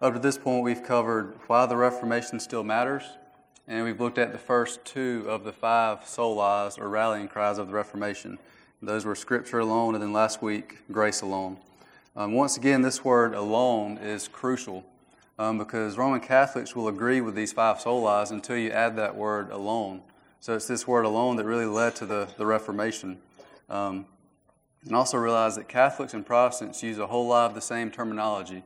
Up to this point, we've covered why the Reformation still matters, and we've looked at the first two of the 5 solas, or rallying cries of the Reformation. Those were Scripture alone, and then last week, grace alone. Once again, this word alone is crucial because Roman Catholics will agree with these 5 solas until you add that word alone. So it's this word alone that really led to the Reformation. And also realize that Catholics and Protestants use a whole lot of the same terminology,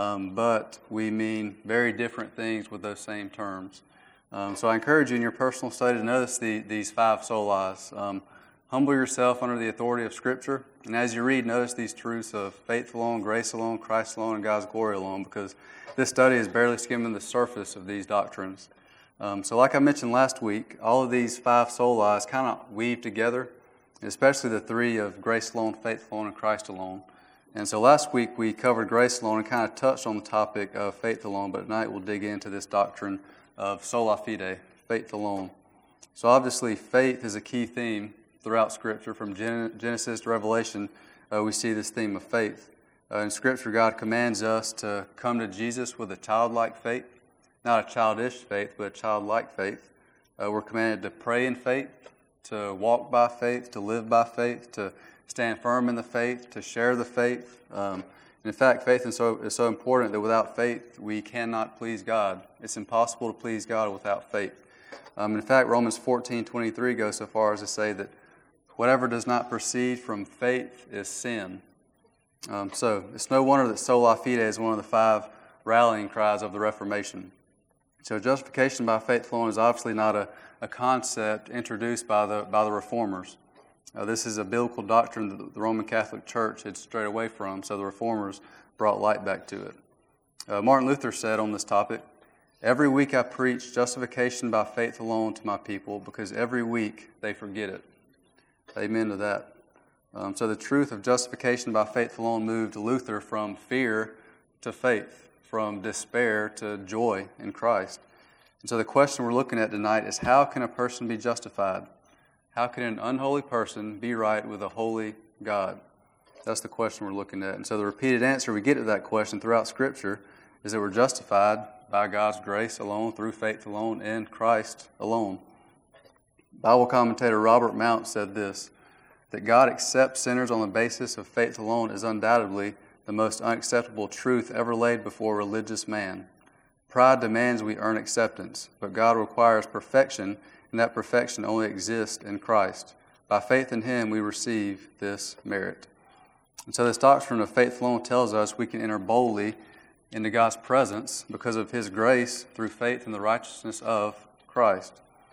but we mean very different things with those same terms. So I encourage you in your personal study to notice these 5 solas. Humble yourself under the authority of Scripture, and as you read, notice these truths of faith alone, grace alone, Christ alone, and God's glory alone, because this study is barely skimming the surface of these doctrines. So like I mentioned last week, all of these 5 solas kind of weave together, especially the 3 of grace alone, faith alone, and Christ alone. And so last week we covered grace alone and kind of touched on the topic of faith alone, but tonight we'll dig into this doctrine of sola fide, faith alone. So obviously faith is a key theme throughout Scripture. From Genesis to Revelation, we see this theme of faith. In Scripture, God commands us to come to Jesus with a childlike faith, not a childish faith, but a childlike faith. We're commanded to pray in faith, to walk by faith, to live by faith, to stand firm in the faith, to share the faith. In fact, faith is so important that without faith, we cannot please God. It's impossible to please God without faith. In fact, Romans 14:23 goes so far as to say that whatever does not proceed from faith is sin. So it's no wonder that sola fide is one of the 5 rallying cries of the Reformation. So justification by faith alone is obviously not a concept introduced by the Reformers. This is a biblical doctrine that the Roman Catholic Church had strayed away from, so the Reformers brought light back to it. Martin Luther said on this topic, "Every week I preach justification by faith alone to my people because every week they forget it." Amen to that. So the truth of justification by faith alone moved Luther from fear to faith, from despair to joy in Christ. And so the question we're looking at tonight is, how can a person be justified? How can an unholy person be right with a holy God? That's the question we're looking at. And so the repeated answer we get to that question throughout Scripture is that we're justified by God's grace alone, through faith alone, in Christ alone. Bible commentator Robert Mount said this, that God accepts sinners on the basis of faith alone is undoubtedly the most unacceptable truth ever laid before a religious man. Pride demands we earn acceptance, but God requires perfection, and that perfection only exists in Christ. By faith in Him, we receive this merit. And so this doctrine of faith alone tells us we can enter boldly into God's presence because of His grace through faith in the righteousness of Christ.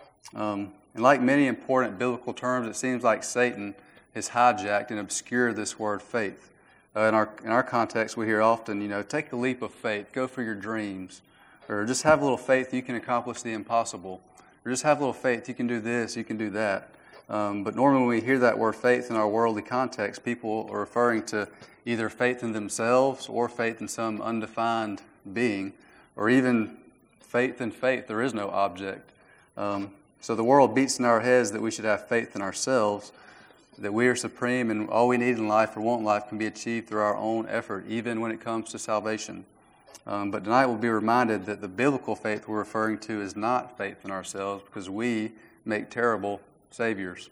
And like many important biblical terms, it seems like Satan has hijacked and obscured this word faith. In our context, we hear often, take a leap of faith, go for your dreams, or just have a little faith you can accomplish the impossible, or just have a little faith you can do this, you can do that. But normally when we hear that word faith in our worldly context, people are referring to either faith in themselves or faith in some undefined being, or even faith in faith. There is no object. So the world beats in our heads that we should have faith in ourselves, that we are supreme and all we need in life or want in life can be achieved through our own effort, even when it comes to salvation. But tonight we'll be reminded that the biblical faith we're referring to is not faith in ourselves because we make terrible saviors.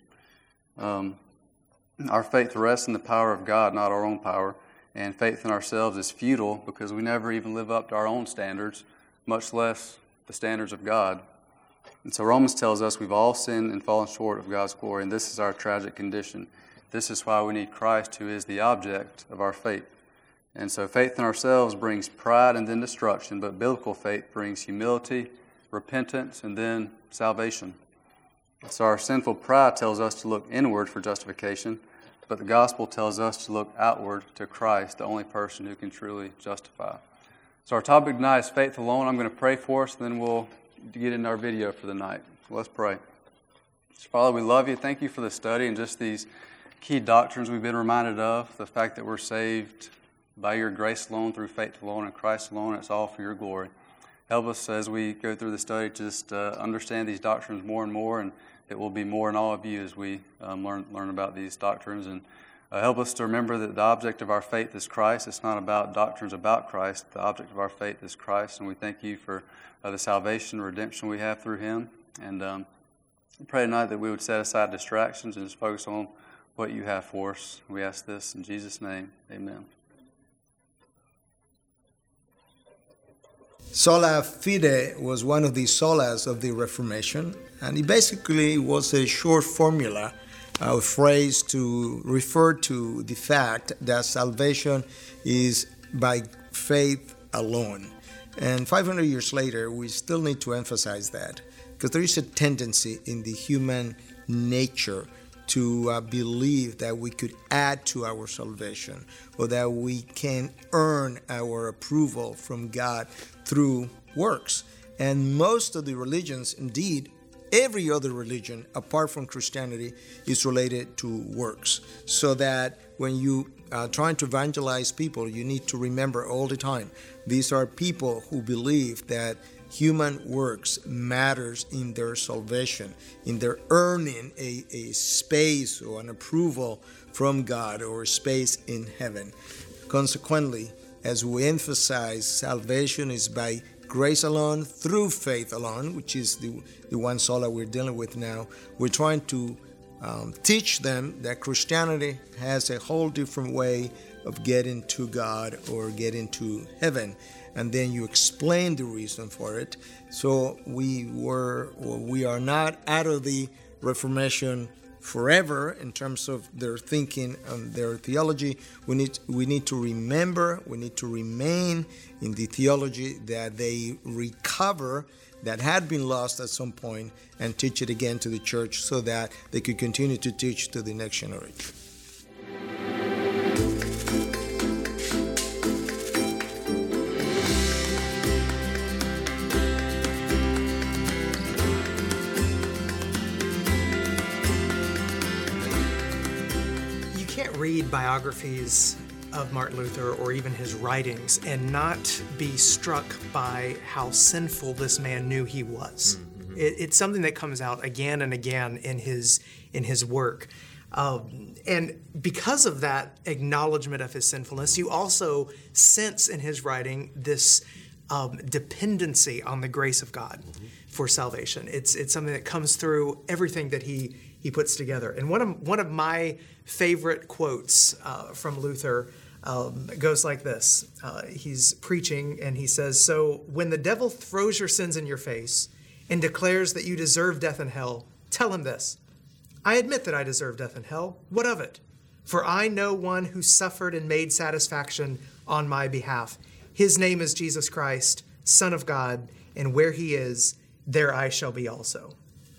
Our faith rests in the power of God, not our own power, and faith in ourselves is futile because we never even live up to our own standards, much less the standards of God. And so Romans tells us we've all sinned and fallen short of God's glory, and this is our tragic condition. This is why we need Christ, who is the object of our faith. And so faith in ourselves brings pride and then destruction, but biblical faith brings humility, repentance, and then salvation. So our sinful pride tells us to look inward for justification, but the gospel tells us to look outward to Christ, the only person who can truly justify. So our topic tonight is faith alone. I'm going to pray for us, and then we'll get into our video for the night. So let's pray. Father, we love you. Thank you for the study and just these key doctrines we've been reminded of. The fact that we're saved by your grace alone, through faith alone, and Christ alone. It's all for your glory. Help us as we go through the study to just understand these doctrines more and more, and that we'll be more in awe of you as we learn about these doctrines. And Help us to remember that the object of our faith is Christ. It's not about doctrines about Christ. The object of our faith is Christ, and we thank you for the salvation, redemption we have through him. And pray tonight that we would set aside distractions and just focus on what you have for us. We ask this in Jesus' name. Amen. Sola fide was one of the solas of the Reformation, and it basically was a short formula, a phrase to refer to the fact that salvation is by faith alone. And 500 years later, we still need to emphasize that, because there is a tendency in the human nature to believe that we could add to our salvation, or that we can earn our approval from God through works. And most of the religions, indeed, every other religion apart from Christianity, is related to works. So that when you are trying to evangelize people, you need to remember all the time, these are people who believe that human works matters in their salvation, in their earning a space or an approval from God or a space in heaven. Consequently, as we emphasize, salvation is by grace alone, through faith alone, which is the one sola we're dealing with now. We're trying to teach them that Christianity has a whole different way of getting to God or getting to heaven. And then you explain the reason for it. So we are not out of the Reformation forever in terms of their thinking and their theology. We need to remember, we need to remain in the theology that they recover, that had been lost at some point, and teach it again to the church so that they could continue to teach to the next generation. Read biographies of Martin Luther or even his writings and not be struck by how sinful this man knew he was. Mm-hmm. It's something that comes out again and again in his work. And because of that acknowledgement of his sinfulness, you also sense in his writing this dependency on the grace of God for salvation. It's something that comes through everything that he puts together. And one of my favorite quotes from Luther goes like this. He's preaching and he says, "So when the devil throws your sins in your face and declares that you deserve death and hell, tell him this: I admit that I deserve death and hell. What of it? For I know one who suffered and made satisfaction on my behalf. His name is Jesus Christ, Son of God, and where he is, there I shall be also."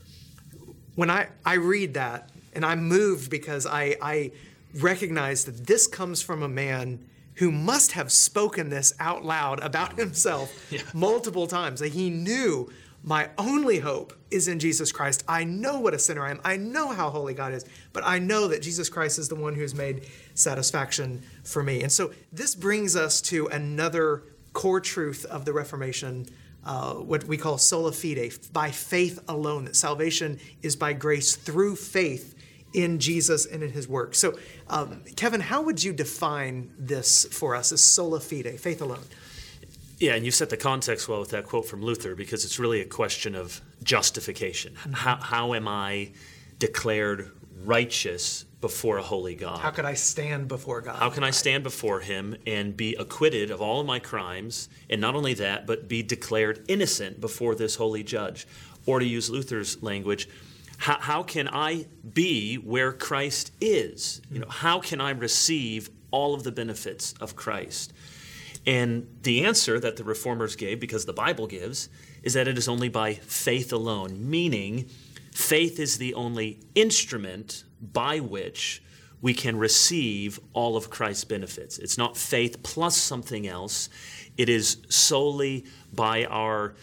When I read that, and I'm moved because I recognize that this comes from a man who must have spoken this out loud about himself multiple times. Like, he knew, my only hope is in Jesus Christ. I know what a sinner I am. I know how holy God is, but I know that Jesus Christ is the one who's made satisfaction for me. And so this brings us to another core truth of the Reformation, what we call sola fide, by faith alone, that salvation is by grace through faith in Jesus and in his work. So, Kevin, how would you define this for us as sola fide, faith alone? Yeah, and you set the context well with that quote from Luther, because it's really a question of justification. Mm-hmm. How am I declared righteous before a holy God? How could I stand before God? How can I stand before him and be acquitted of all of my crimes, and not only that, but be declared innocent before this holy judge? Or to use Luther's language, how can I be where Christ is? How can I receive all of the benefits of Christ? And the answer that the Reformers gave, because the Bible gives, is that it is only by faith alone, meaning faith is the only instrument by which we can receive all of Christ's benefits. It's not faith plus something else. It is solely by our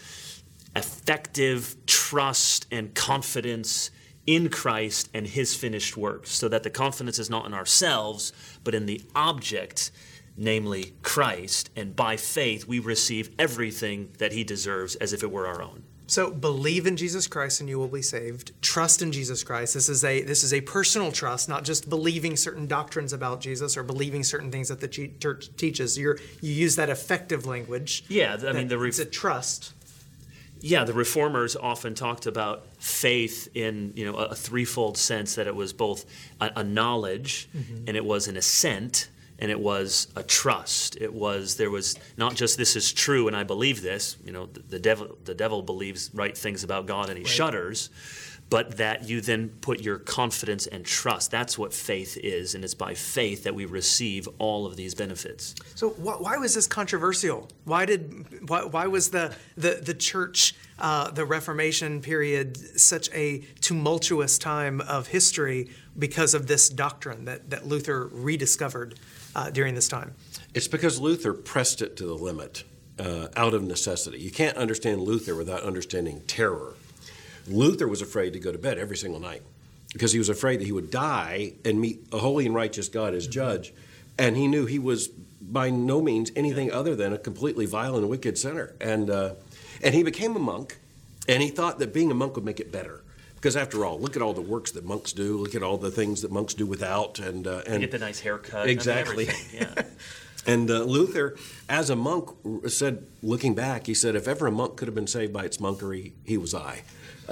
effective trust and confidence in Christ and his finished work, so that the confidence is not in ourselves, but in the object, namely Christ. And by faith, we receive everything that he deserves as if it were our own. So believe in Jesus Christ and you will be saved. Trust in Jesus Christ. This is a personal trust, not just believing certain doctrines about Jesus or believing certain things that the church teaches. You use that effective language. Yeah, I mean it's a trust. Yeah, the Reformers often talked about faith in a threefold sense, that it was both a knowledge, and it was an assent, and it was a trust. There was not just this is true and I believe this. The devil believes right things about God and he shudders, but that you then put your confidence and trust. That's what faith is, and it's by faith that we receive all of these benefits. So why was this controversial? Why was the church, the Reformation period, such a tumultuous time of history because of this doctrine that Luther rediscovered during this time? It's because Luther pressed it to the limit out of necessity. You can't understand Luther without understanding terror. Luther was afraid to go to bed every single night because he was afraid that he would die and meet a holy and righteous God as judge, and he knew he was by no means anything other than a completely vile and wicked sinner. And he became a monk, and he thought that being a monk would make it better. Because after all, look at all the works that monks do. Look at all the things that monks do without, and get the nice haircut. Exactly. Yeah. And Luther, as a monk, said, looking back, he said, if ever a monk could have been saved by its monkery, he was I.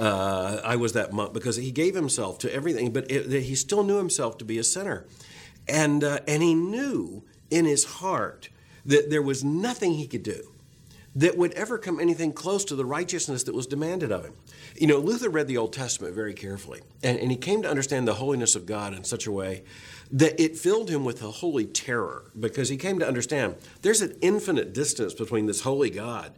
I was that monk, because he gave himself to everything, but he still knew himself to be a sinner, and he knew in his heart that there was nothing he could do that would ever come anything close to the righteousness that was demanded of him. Luther read the Old Testament very carefully, and he came to understand the holiness of God in such a way that it filled him with a holy terror, because he came to understand there's an infinite distance between this holy God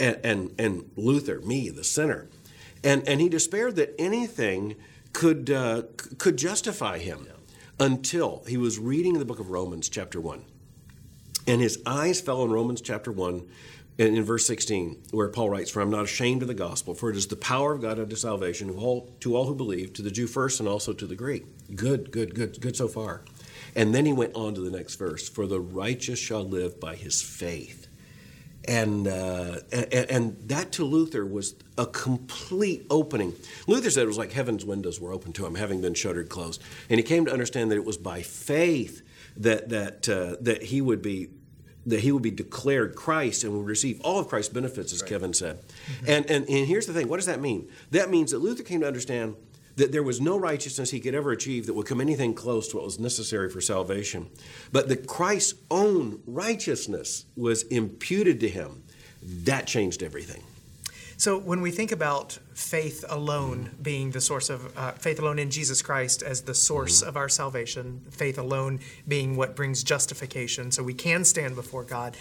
and Luther, me, the sinner. And he despaired that anything could justify him until he was reading the book of Romans chapter 1. And his eyes fell on Romans chapter 1 in verse 16, where Paul writes, "For I'm not ashamed of the gospel, for it is the power of God unto salvation to all who believe, to the Jew first and also to the Greek." Good so far. And then he went on to the next verse, "For the righteous shall live by his faith." And that to Luther was a complete opening. Luther said it was like heaven's windows were open to him, having been shuttered closed. And he came to understand that it was by faith that he would be declared Christ and would receive all of Christ's benefits, as Kevin said. Mm-hmm. And here's the thing. What does that mean? That means that Luther came to understand that there was no righteousness he could ever achieve that would come anything close to what was necessary for salvation, but that Christ's own righteousness was imputed to him. That changed everything. So when we think about faith alone being the source of, faith alone in Jesus Christ as the source of our salvation, faith alone being what brings justification, so we can stand before God,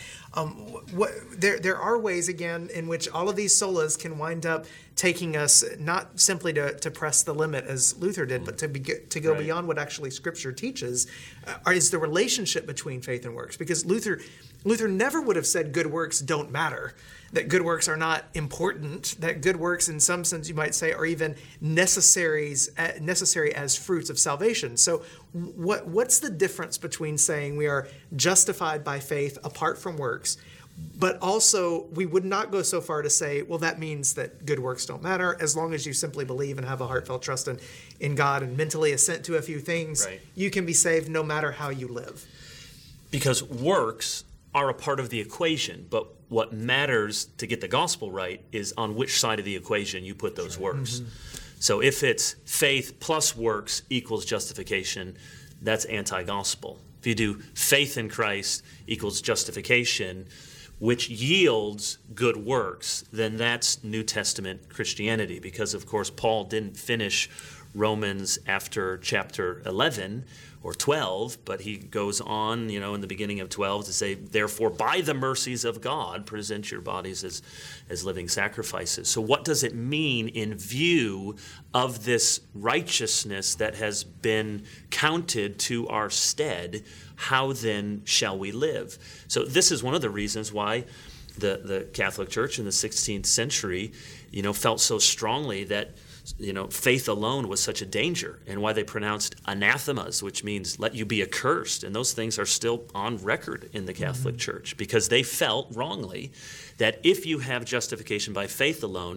there are ways, again, in which all of these solas can wind up taking us not simply to press the limit as Luther did, but to go beyond what actually Scripture teaches, is the relationship between faith and works. Because Luther never would have said good works don't matter, that good works are not important, that good works in some sense you might say are even necessary as fruits of salvation. So what's the difference between saying we are justified by faith apart from works, but also we would not go so far to say, well, that means that good works don't matter as long as you simply believe and have a heartfelt trust in God and mentally assent to a few things, you can be saved no matter how you live. Because works are a part of the equation, but what matters to get the gospel right is on which side of the equation you put those works. Mm-hmm. So if it's faith plus works equals justification, that's anti-gospel. If you do faith in Christ equals justification, which yields good works, then that's New Testament Christianity. Because, of course, Paul didn't finish Romans after chapter 11 or 12, but he goes on, in the beginning of 12 to say, therefore, by the mercies of God, present your bodies as living sacrifices. So what does it mean in view of this righteousness that has been counted to our stead? How then shall we live? So this is one of the reasons why the Catholic Church in the 16th century, felt so strongly that faith alone was such a danger, and why they pronounced anathemas, which means let you be accursed. And those things are still on record in the Catholic Church, because they felt wrongly that if you have justification by faith alone,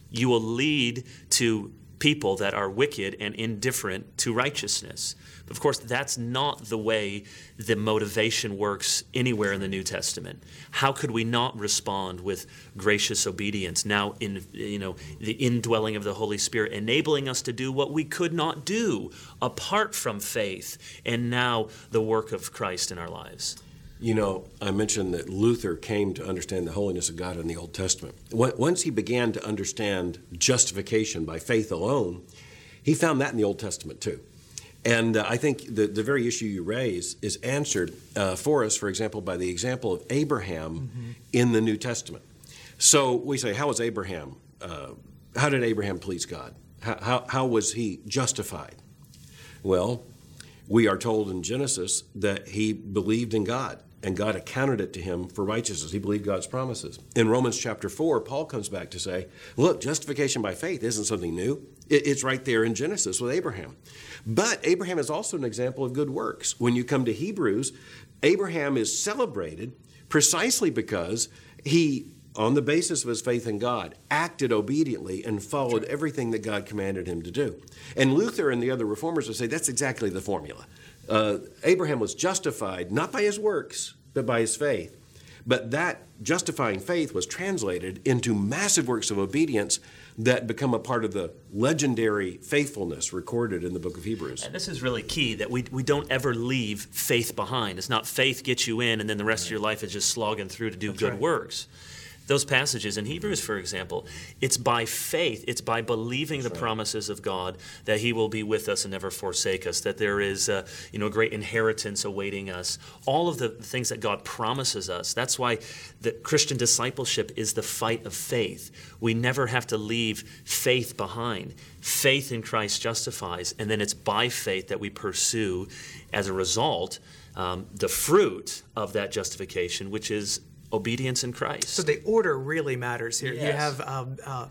you will lead to people that are wicked and indifferent to righteousness. But of course, that's not the way the motivation works anywhere in the New Testament. How could we not respond with gracious obedience now in the indwelling of the Holy Spirit, enabling us to do what we could not do apart from faith, and now the work of Christ in our lives? I mentioned that Luther came to understand the holiness of God in the Old Testament. Once he began to understand justification by faith alone, he found that in the Old Testament too. And I think the very issue you raise is answered for us, for example, by the example of Abraham in the New Testament. So we say, how did Abraham please God? How was he justified? Well, we are told in Genesis that he believed in God, and God accounted it to him for righteousness. He believed God's promises. In Romans chapter 4, Paul comes back to say, look, justification by faith isn't something new. It's right there in Genesis with Abraham. But Abraham is also an example of good works. When you come to Hebrews, Abraham is celebrated precisely because he, on the basis of his faith in God, acted obediently and followed everything that God commanded him to do. And Luther and the other reformers would say that's exactly the formula. Abraham was justified not by his works, but by his faith. But that justifying faith was translated into massive works of obedience that become a part of the legendary faithfulness recorded in the book of Hebrews. And this is really key, that we don't ever leave faith behind. It's not faith gets you in and then the rest of your life is just slogging through to do good works. Those passages in Hebrews, for example, it's by faith, it's by believing the promises of God that He will be with us and never forsake us, that there is a great inheritance awaiting us. All of the things that God promises us. That's why the Christian discipleship is the fight of faith. We never have to leave faith behind. Faith in Christ justifies, and then it's by faith that we pursue, as a result, the fruit of that justification, which is obedience in Christ. So the order really matters here. Yes. You have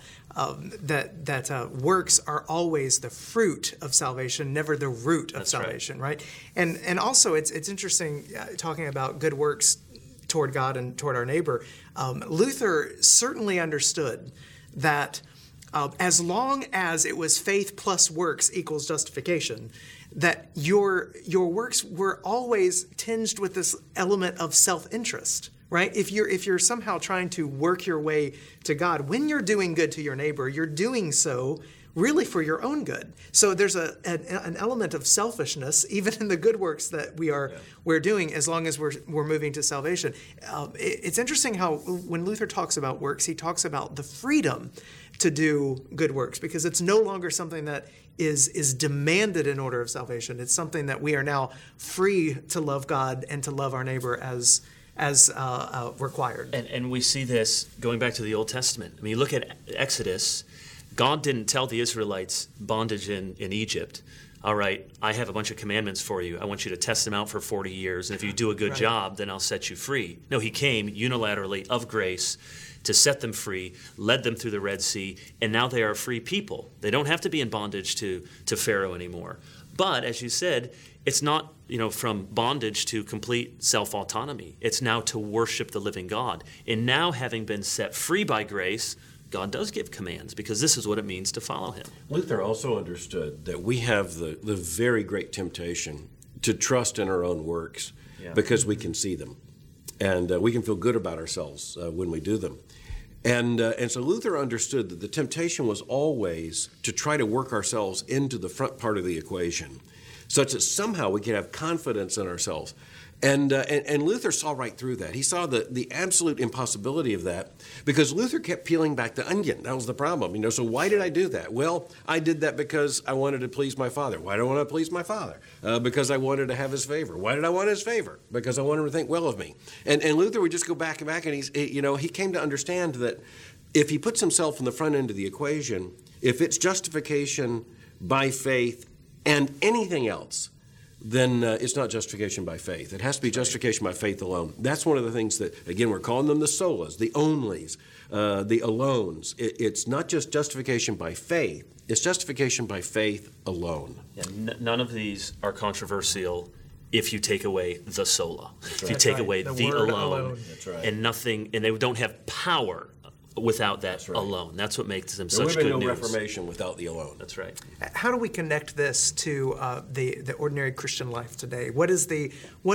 that works are always the fruit of salvation, never the root of salvation, right? And also it's interesting talking about good works toward God and toward our neighbor. Luther certainly understood that as long as it was faith plus works equals justification, that your works were always tinged with this element of self-interest. Right? If you're somehow trying to work your way to God, when you're doing good to your neighbor, you're doing so really for your own good. So there's an element of selfishness even in the good works that we're doing, as long as we're moving to salvation. It's interesting how when Luther talks about works, he talks about the freedom to do good works, because it's no longer something that is demanded in order of salvation. It's something that we are now free to love God and to love our neighbor as required. And we see this going back to the Old Testament. I mean, you look at Exodus, God didn't tell the Israelites bondage in Egypt, all right, I have a bunch of commandments for you. I want you to test them out for 40 years, and if you do a good job, then I'll set you free. No, He came unilaterally of grace to set them free, led them through the Red Sea, and now they are a free people. They don't have to be in bondage to Pharaoh anymore. But, as you said, it's not, from bondage to complete self-autonomy. It's now to worship the living God. And now, having been set free by grace, God does give commands, because this is what it means to follow Him. Luther also understood that we have the very great temptation to trust in our own works because we can see them. And we can feel good about ourselves when we do them. And so Luther understood that the temptation was always to try to work ourselves into the front part of the equation, such that somehow we could have confidence in ourselves. And Luther saw right through that. He saw the absolute impossibility of that, because Luther kept peeling back the onion. That was the problem. So why did I do that? Well, I did that because I wanted to please my father. Why do I want to please my father? Because I wanted to have his favor. Why did I want his favor? Because I wanted him to think well of me. And Luther would just go back and back, and he came to understand that if he puts himself in the front end of the equation, if it's justification by faith and anything else, then it's not justification by faith. It has to be justification by faith alone. That's one of the things that, again, we're calling them the solas, the onlys, the alones. It's not just justification by faith. It's justification by faith alone. Yeah, none of these are controversial if you take away the sola. If you take away the alone. That's right. And nothing, and they don't have power without that That's right. alone. That's what makes them There would such have good been no news. Reformation without the alone. That's right. How do we connect this to the ordinary Christian life today? What is the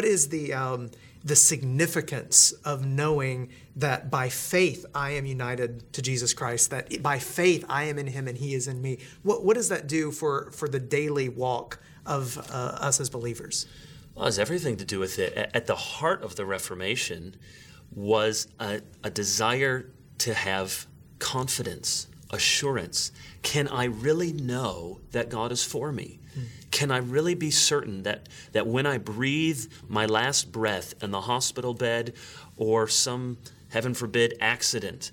significance of knowing that by faith I am united to Jesus Christ, that by faith I am in him and he is in me? What does that do for the daily walk of us as believers? Well, it has everything to do with it. At the heart of the Reformation was a desire to have confidence, assurance. Can I really know that God is for me? Can I really be certain that when I breathe my last breath in the hospital bed or some, heaven forbid, accident,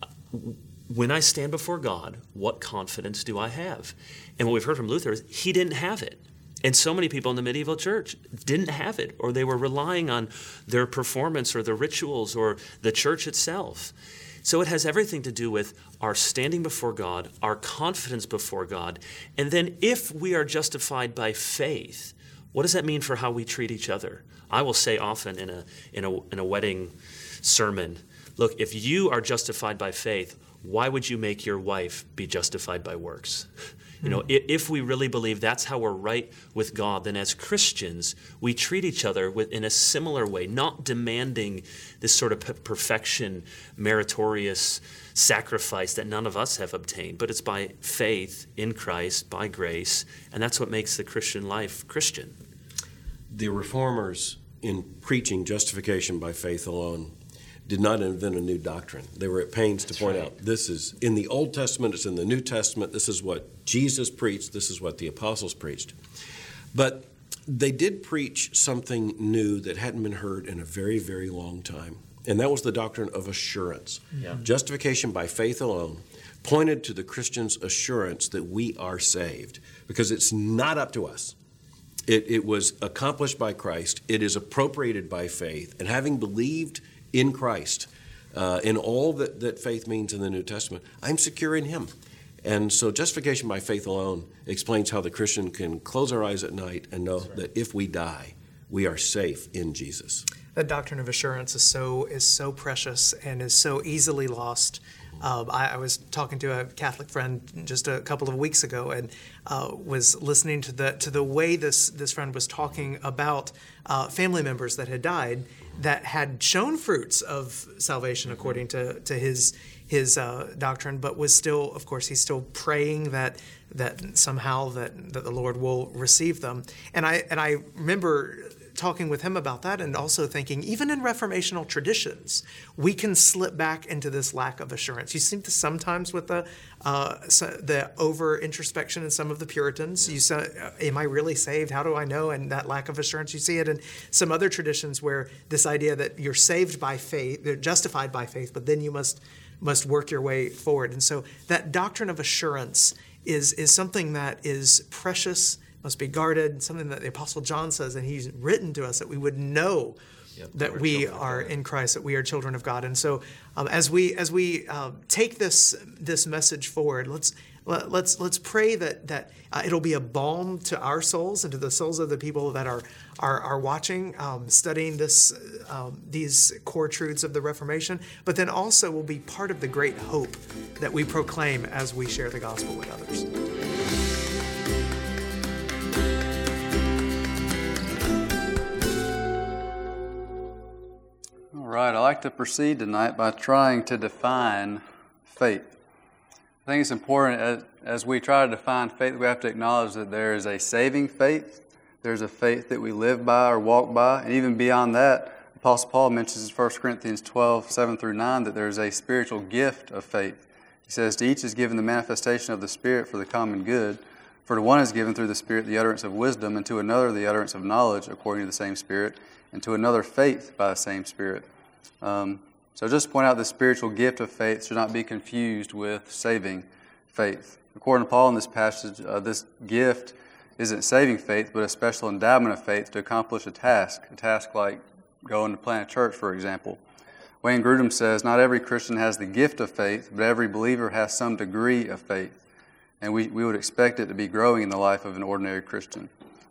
when I stand before God, what confidence do I have? And what we've heard from Luther is he didn't have it. And so many people in the medieval church didn't have it, or they were relying on their performance or the rituals or the church itself. So it has everything to do with our standing before God, our confidence before God, and then if we are justified by faith, what does that mean for how we treat each other? I will say often in a wedding sermon, look, if you are justified by faith, why would you make your wife be justified by works? You know, if we really believe that's how we're right with God, then as Christians, we treat each other in a similar way, not demanding this sort of perfection, meritorious sacrifice that none of us have obtained, but it's by faith in Christ, by grace, and that's what makes the Christian life Christian. The Reformers, in preaching justification by faith alone, did not invent a new doctrine. They were at pains to point out, this is in the Old Testament, it's in the New Testament, this is what Jesus preached, this is what the apostles preached. But they did preach something new that hadn't been heard in a very, very long time, and that was the doctrine of assurance. Yeah. Justification by faith alone pointed to the Christian's assurance that we are saved, because it's not up to us. It was accomplished by Christ, it is appropriated by faith, and having believed in Christ, in all that faith means in the New Testament, I'm secure in him. And so justification by faith alone explains how the Christian can close our eyes at night and know that if we die, we are safe in Jesus. That doctrine of assurance is so precious and is so easily lost. I was talking to a Catholic friend just a couple of weeks ago, and was listening to the way this friend was talking about family members that had died that had shown fruits of salvation according to his doctrine, but was still, of course, he's still praying that somehow that the Lord will receive them. And I remember talking with him about that, and also thinking, even in reformational traditions, we can slip back into this lack of assurance. You see this sometimes with the over introspection in some of the Puritans. You say, "Am I really saved? How do I know?" And that lack of assurance. You see it in some other traditions where this idea that you're saved by faith, they're justified by faith, but then you must work your way forward. And so that doctrine of assurance is something that is precious, must be guarded, something that the Apostle John says, and he's written to us that we would know that we are in Christ, that we are children of God. And so as we take this message forward, let's pray that it'll be a balm to our souls and to the souls of the people that are watching, studying these core truths of the Reformation, but then also will be part of the great hope that we proclaim as we share the gospel with others. All right, I'd like to proceed tonight by trying to define faith. I think it's important as we try to define faith, we have to acknowledge that there is a saving faith, there's a faith that we live by or walk by, and even beyond that, Apostle Paul mentions in 1 Corinthians 12, 7 through 9, that there's a spiritual gift of faith. He says, "To each is given the manifestation of the Spirit for the common good. For to one is given through the Spirit the utterance of wisdom, and to another the utterance of knowledge according to the same Spirit, and to another faith by the same Spirit." So just to point out the spiritual gift of faith should not be confused with saving faith. According to Paul in this passage, this gift isn't saving faith, but a special endowment of faith to accomplish a task like going to plant a church, for example. Wayne Grudem says, "Not every Christian has the gift of faith, but every believer has some degree of faith." And we would expect it to be growing in the life of an ordinary Christian.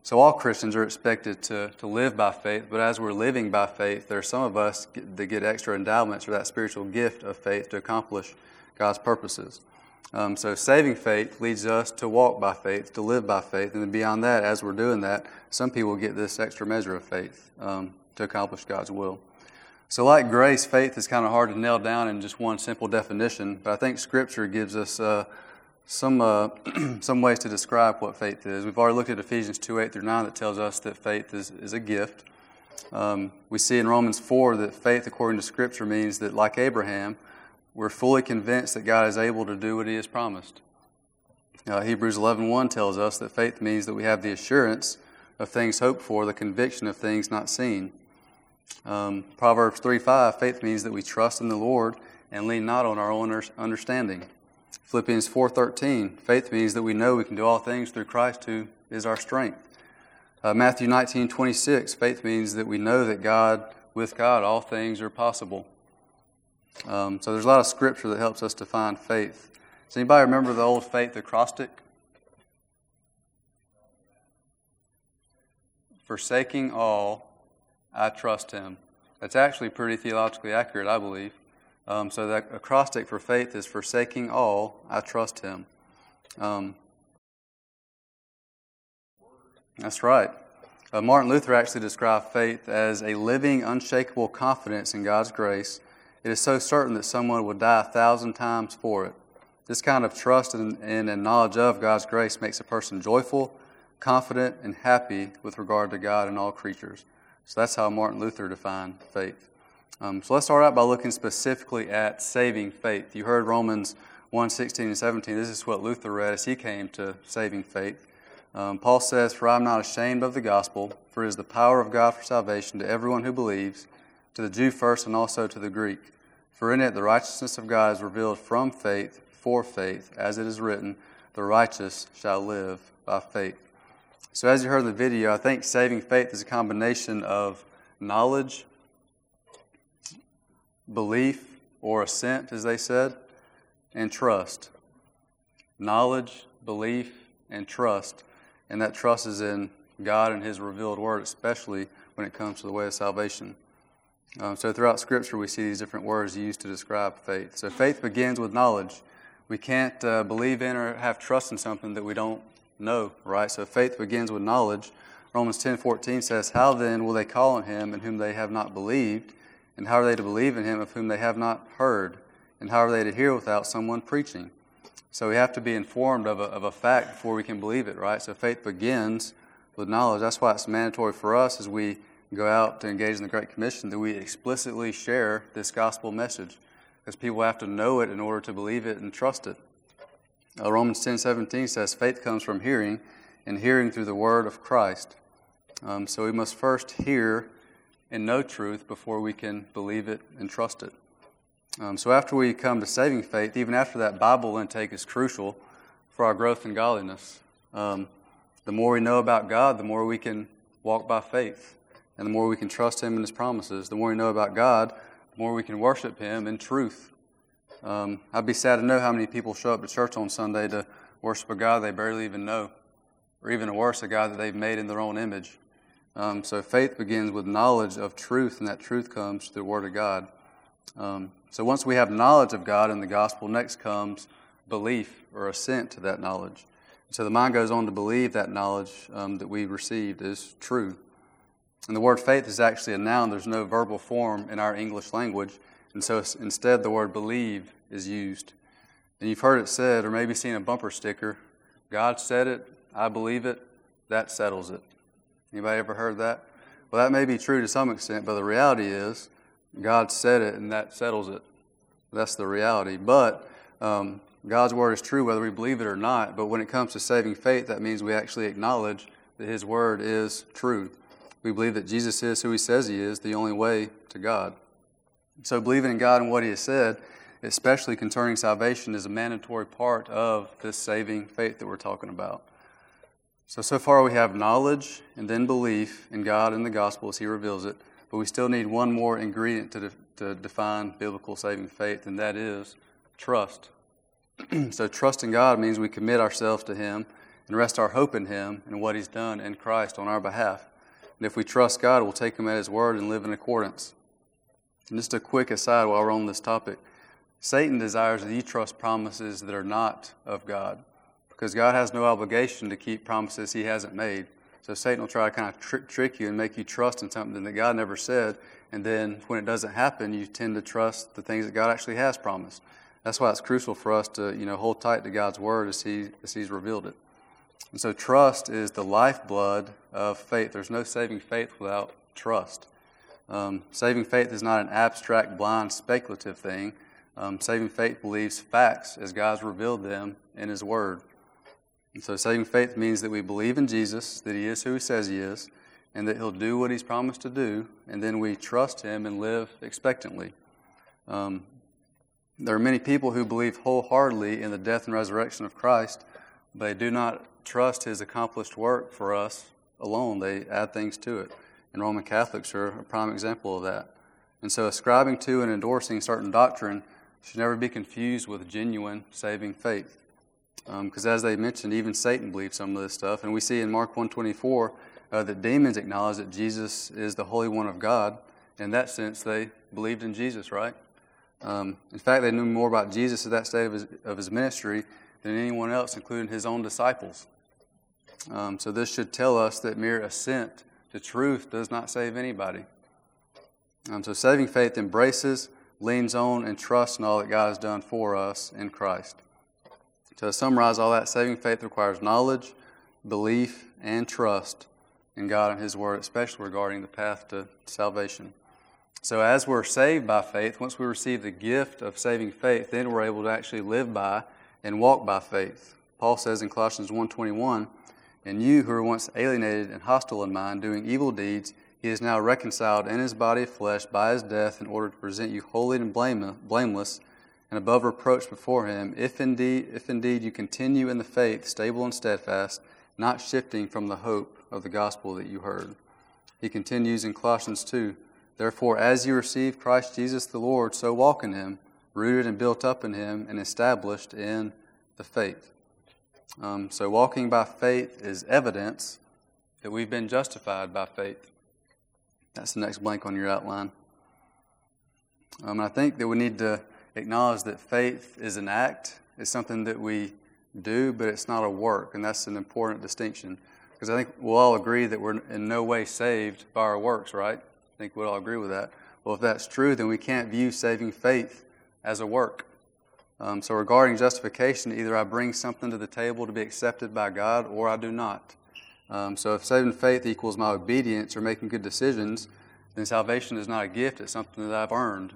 So all Christians are expected to live by faith, but as we're living by faith, there are some of us that get extra endowments or that spiritual gift of faith to accomplish God's purposes. So saving faith leads us to walk by faith, to live by faith, and then beyond that, as we're doing that, some people get this extra measure of faith to accomplish God's will. So like grace, faith is kind of hard to nail down in just one simple definition, but I think Scripture gives us some ways to describe what faith is. We've already looked at Ephesians 2:8-9 that tells us that faith is a gift. We see in Romans 4 that faith, according to Scripture, means that, like Abraham, we're fully convinced that God is able to do what He has promised. Hebrews 11:1 tells us that faith means that we have the assurance of things hoped for, the conviction of things not seen. Proverbs 3:5, faith means that we trust in the Lord and lean not on our own understanding. Philippians 4:13, faith means that we know we can do all things through Christ who is our strength. Matthew 19:26, faith means that we know that with God, all things are possible. So there's a lot of Scripture that helps us define faith. Does anybody remember the old faith acrostic? Forsaking all, I trust Him. That's actually pretty theologically accurate, I believe. So that acrostic for faith is forsaking all, I trust Him. That's right. Martin Luther actually described faith as a living, unshakable confidence in God's grace. It is so certain that someone would die 1,000 times for it. This kind of trust and knowledge of God's grace makes a person joyful, confident, and happy with regard to God and all creatures. So that's how Martin Luther defined faith. So let's start out by looking specifically at saving faith. You heard Romans 1:16 and 17. This is what Luther read as he came to saving faith. Paul says, "For I am not ashamed of the gospel, for it is the power of God for salvation to everyone who believes, to the Jew first and also to the Greek. For in it the righteousness of God is revealed from faith for faith, as it is written, the righteous shall live by faith." So as you heard in the video, I think saving faith is a combination of knowledge, belief, or assent, as they said, and trust. Knowledge, belief, and trust. And that trust is in God and His revealed Word, especially when it comes to the way of salvation. So throughout Scripture, we see these different words used to describe faith. So faith begins with knowledge. We can't believe in or have trust in something that we don't know, right? So faith begins with knowledge. Romans 10:14 says, "How then will they call on Him in whom they have not believed? And how are they to believe in Him of whom they have not heard? And how are they to hear without someone preaching?" So we have to be informed of a fact before we can believe it, right? So faith begins with knowledge. That's why it's mandatory for us as we go out to engage in the Great Commission that we explicitly share this gospel message, because people have to know it in order to believe it and trust it. Romans 10:17 says, "Faith comes from hearing, and hearing through the word of Christ." So we must first hear and know truth before we can believe it and trust it. So after we come to saving faith, even after that, Bible intake is crucial for our growth in godliness. The more we know about God, the more we can walk by faith, and the more we can trust Him and His promises. The more we know about God, the more we can worship Him in truth. I'd be sad to know how many people show up to church on Sunday to worship a God they barely even know, or even worse, a God that they've made in their own image. So faith begins with knowledge of truth, and that truth comes through the Word of God. So once we have knowledge of God in the gospel, next comes belief or assent to that knowledge. So the mind goes on to believe that knowledge that we received is true. And the word faith is actually a noun. There's no verbal form in our English language. And so instead the word believe is used. And you've heard it said, or maybe seen a bumper sticker, "God said it, I believe it, that settles it." Anybody ever heard that? Well, that may be true to some extent, but the reality is God said it and that settles it. That's the reality. But God's word is true whether we believe it or not. But when it comes to saving faith, that means we actually acknowledge that His word is true. We believe that Jesus is who He says He is, the only way to God. So believing in God and what He has said, especially concerning salvation, is a mandatory part of this saving faith that we're talking about. So far we have knowledge and then belief in God and the gospel as He reveals it, but we still need one more ingredient to define biblical saving faith, and that is trust. So trust in God means we commit ourselves to Him and rest our hope in Him and what He's done in Christ on our behalf. And if we trust God, we'll take Him at His word and live in accordance. And just a quick aside while we're on this topic, Satan desires that you trust promises that are not of God, because God has no obligation to keep promises He hasn't made. So Satan will try to kind of trick you and make you trust in something that God never said, and then when it doesn't happen, you tend to trust the things that God actually has promised. That's why it's crucial for us to, hold tight to God's word as He's revealed it. And so trust is the lifeblood of faith. There's no saving faith without trust. Saving faith is not an abstract, blind, speculative thing. Saving faith believes facts as God's revealed them in His Word. And so saving faith means that we believe in Jesus, that He is who He says He is, and that He'll do what He's promised to do, and then we trust Him and live expectantly. There are many people who believe wholeheartedly in the death and resurrection of Christ, but they do not trust His accomplished work for us alone. They add things to it. And Roman Catholics are a prime example of that. And so ascribing to and endorsing certain doctrine should never be confused with genuine saving faith. Because as they mentioned, even Satan believes some of this stuff. And we see in Mark 1:24 that demons acknowledge that Jesus is the Holy One of God. In that sense, they believed in Jesus, right? In fact, they knew more about Jesus at that state of his ministry than anyone else, including His own disciples. So this should tell us that mere assent to truth does not save anybody. So saving faith embraces, leans on, and trusts in all that God has done for us in Christ. To summarize all that, saving faith requires knowledge, belief, and trust in God and His Word, especially regarding the path to salvation. So as we're saved by faith, once we receive the gift of saving faith, then we're able to actually live by and walk by faith. Paul says in Colossians 1:21, "And you who were once alienated and hostile in mind, doing evil deeds, He is now reconciled in His body of flesh by His death in order to present you holy and blameless and above reproach before Him, if indeed you continue in the faith, stable and steadfast, not shifting from the hope of the gospel that you heard." He continues in Colossians 2, "Therefore, as you receive Christ Jesus the Lord, so walk in Him, rooted and built up in Him, and established in the faith." So walking by faith is evidence that we've been justified by faith. That's the next blank on your outline. I think that we need to acknowledge that faith is an act. It's something that we do, but it's not a work, and that's an important distinction. Because I think we'll all agree that we're in no way saved by our works, right? I think we'll all agree with that. Well, if that's true, then we can't view saving faith as a work. So regarding justification, either I bring something to the table to be accepted by God, or I do not. So if saving faith equals my obedience or making good decisions, then salvation is not a gift, it's something that I've earned.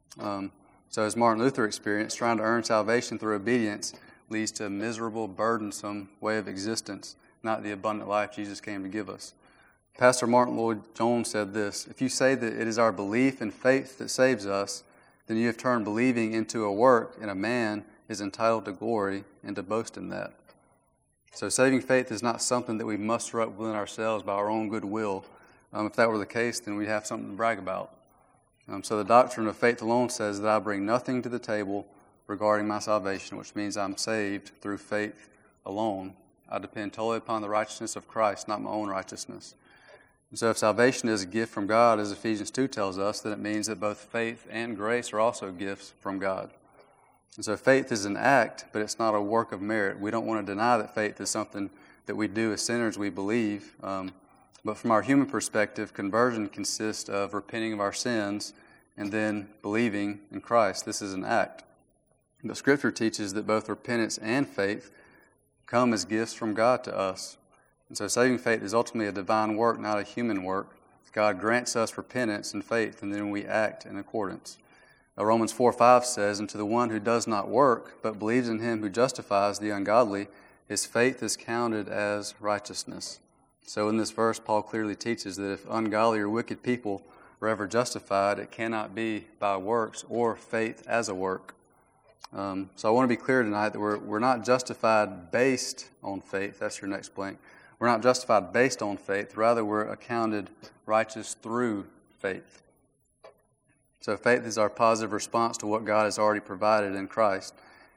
So as Martin Luther experienced, trying to earn salvation through obedience leads to a miserable, burdensome way of existence, not the abundant life Jesus came to give us. Pastor Martin Lloyd-Jones said this: "If you say that it is our belief and faith that saves us, then you have turned believing into a work, and a man is entitled to glory and to boast in that." So saving faith is not something that we muster up within ourselves by our own goodwill. If that were the case, then we'd have something to brag about. So the doctrine of faith alone says that I bring nothing to the table regarding my salvation, which means I'm saved through faith alone. I depend totally upon the righteousness of Christ, not my own righteousness. And so if salvation is a gift from God, as Ephesians 2 tells us, then it means that both faith and grace are also gifts from God. And so faith is an act, but it's not a work of merit. We don't want to deny that faith is something that we do as sinners, we believe. But from our human perspective, conversion consists of repenting of our sins and then believing in Christ. This is an act. But Scripture teaches that both repentance and faith come as gifts from God to us. And so saving faith is ultimately a divine work, not a human work. God grants us repentance and faith, and then we act in accordance. Romans 4:5 says, "And to the one who does not work, but believes in Him who justifies the ungodly, his faith is counted as righteousness." So in this verse, Paul clearly teaches that if ungodly or wicked people are ever justified, it cannot be by works or faith as a work. So I want to be clear tonight that we're not justified based on faith. That's your next blank. We're not justified based on faith. Rather, we're accounted righteous through faith. So faith is our positive response to what God has already provided in Christ.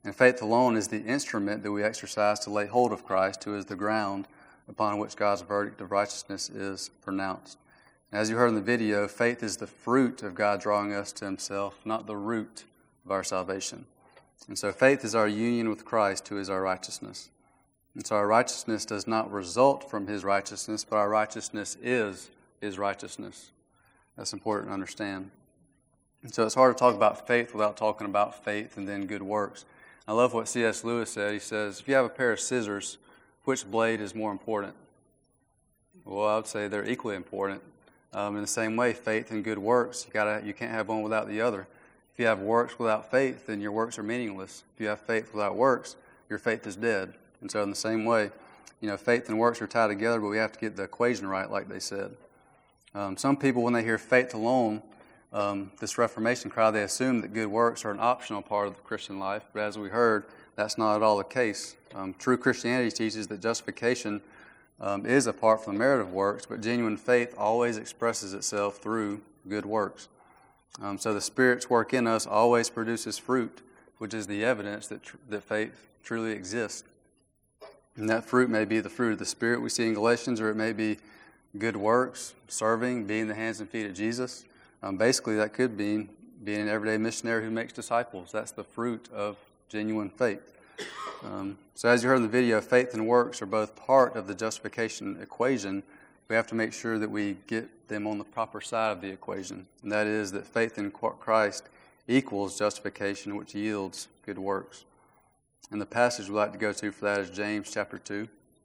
And faith alone is the instrument that we exercise to lay hold of Christ, who is the ground upon which God's verdict of righteousness is pronounced. As you heard in the video, faith is the fruit of God drawing us to himself, not the root of our salvation. And so faith is our union with Christ, who is our righteousness. And so our righteousness does not result from his righteousness, but our righteousness is his righteousness. That's important to understand. And so it's hard to talk about faith without talking about faith and then good works. I love what C.S. Lewis said. He says, if you have a pair of scissors, which blade is more important? Well, I would say they're equally important. In the same way, faith and good works, you can't have one without the other. If you have works without faith, then your works are meaningless. If you have faith without works, your faith is dead. And so in the same way, faith and works are tied together, but we have to get the equation right, like they said. Some people, when they hear faith alone, this Reformation crowd, they assume that good works are an optional part of the Christian life. But as we heard, that's not at all the case. True Christianity teaches that justification is apart from the merit of works, but genuine faith always expresses itself through good works. So the Spirit's work in us always produces fruit, which is the evidence that faith truly exists. And that fruit may be the fruit of the Spirit we see in Galatians, or it may be good works, serving, being the hands and feet of Jesus. Basically, that could be being an everyday missionary who makes disciples. That's the fruit of genuine faith. So as you heard in the video, faith and works are both part of the justification equation. We have to make sure that we get them on the proper side of the equation. And that is that faith in Christ equals justification, which yields good works. And the passage we'd like to go to for that is James chapter 2,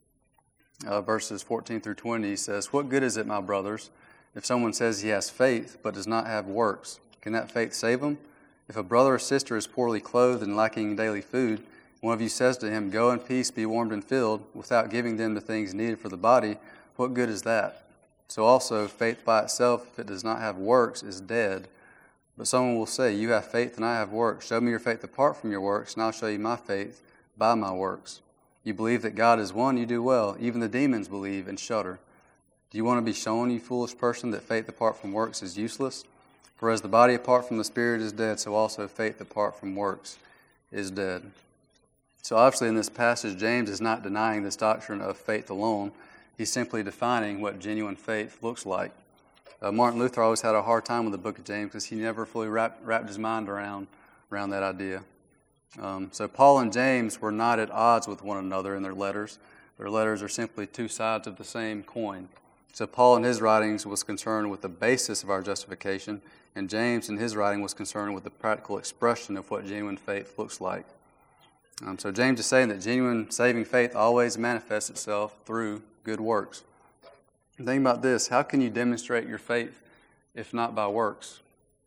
verses 14 through 20. He says, "What good is it, my brothers, if someone says he has faith but does not have works? Can that faith save him? If a brother or sister is poorly clothed and lacking daily food, one of you says to him, 'Go in peace, be warmed and filled,' without giving them the things needed for the body, what good is that? So also, faith by itself, if it does not have works, is dead. But someone will say, 'You have faith and I have works. Show me your faith apart from your works, and I'll show you my faith by my works.' You believe that God is one, you do well. Even the demons believe and shudder. Do you want to be shown, you foolish person, that faith apart from works is useless? For as the body apart from the Spirit is dead, so also faith apart from works is dead." So obviously in this passage, James is not denying this doctrine of faith alone. He's simply defining what genuine faith looks like. Martin Luther always had a hard time with the book of James because he never fully wrapped his mind around that idea. So Paul and James were not at odds with one another in their letters. Their letters are simply two sides of the same coin. So Paul in his writings was concerned with the basis of our justification, and James in his writing was concerned with the practical expression of what genuine faith looks like. So James is saying that genuine saving faith always manifests itself through good works. And think about this. How can you demonstrate your faith if not by works?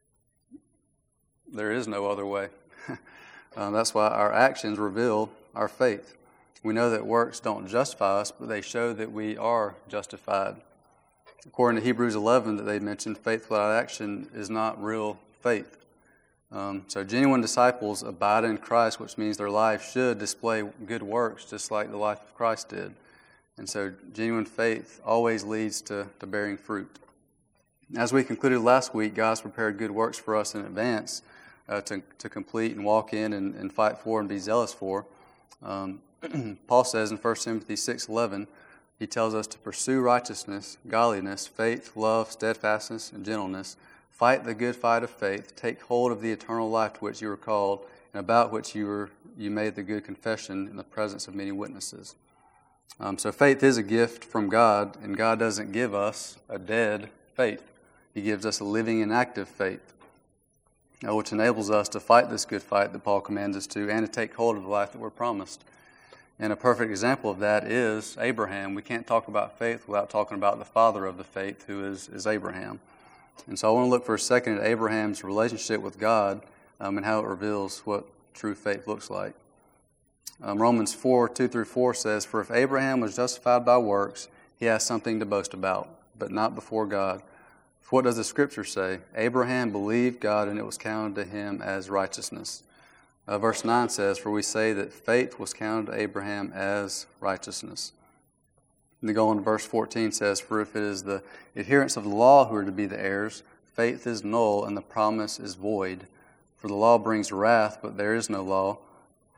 There is no other way. That's why our actions reveal our faith. We know that works don't justify us, but they show that we are justified. According to Hebrews 11 that they mentioned, faith without action is not real faith. So genuine disciples abide in Christ, which means their life should display good works just like the life of Christ did. And so genuine faith always leads to bearing fruit. As we concluded last week, God's prepared good works for us in advance to complete and walk in and fight for and be zealous for. Paul says in 1 Timothy 6:11, he tells us to pursue righteousness, godliness, faith, love, steadfastness, and gentleness. Fight the good fight of faith. Take hold of the eternal life to which you were called, and about which you made the good confession in the presence of many witnesses. So faith is a gift from God, and God doesn't give us a dead faith. He gives us a living and active faith, which enables us to fight this good fight that Paul commands us to, and to take hold of the life that we're promised. And a perfect example of that is Abraham. We can't talk about faith without talking about the father of the faith, who is Abraham. And so I want to look for a second at Abraham's relationship with God and how it reveals what true faith looks like. Romans 4:2-4 says, "For if Abraham was justified by works, he has something to boast about, but not before God. For what does the Scripture say? Abraham believed God, and it was counted to him as righteousness." Verse 9 says, "For we say that faith was counted to Abraham as righteousness." And then go on to verse 14 says, "For if it is the adherents of the law who are to be the heirs, faith is null and the promise is void. For the law brings wrath, but there is no law